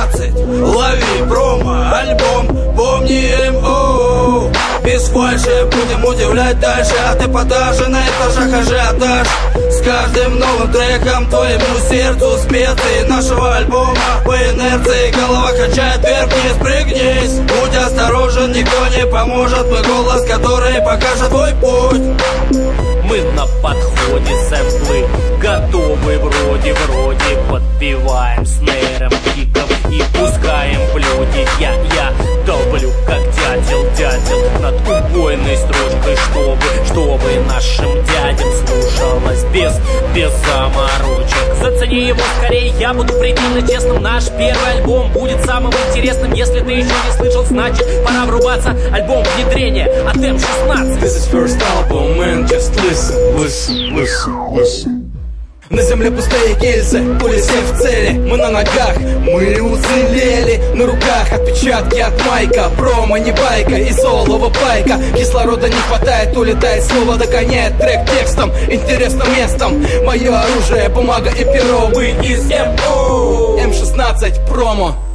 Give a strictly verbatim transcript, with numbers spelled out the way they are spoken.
шестнадцать, лови промо-альбом, помни эм о. Без фальши будем удивлять дальше, а ты подажи на этажах ажиотаж. С каждым новым треком твоему сердцу специи нашего альбома по инерции голова качает вверх-вниз, пригнись. Будь осторожен, никто не поможет, мы голос, который покажет твой путь. Мы на подходе, сэмплы готовы вроде-вроде. Подпеваем снейром киков и пускаем в люди. Я, я долблю как дятел, дятел над убойной строчкой, чтобы, чтобы нашим дядям слушалось без, без заморочек. Зацени его скорее, я буду предельно честным. Наш первый альбом будет самым интересным. Если ты еще не слышал, значит пора врубаться. Альбом внедрения от эм шестнадцать. This is first album, man, just listen, listen, listen, listen. На земле пустые гильзы, пули семь в цели. Мы на ногах, мы уцелели. На руках отпечатки от майка. Промо не байка и солова пайка. Кислорода не хватает, улетает слово, догоняет трек текстом, интересным местом. Мое оружие, бумага и перо. Вы из эм о. эм шестнадцать промо.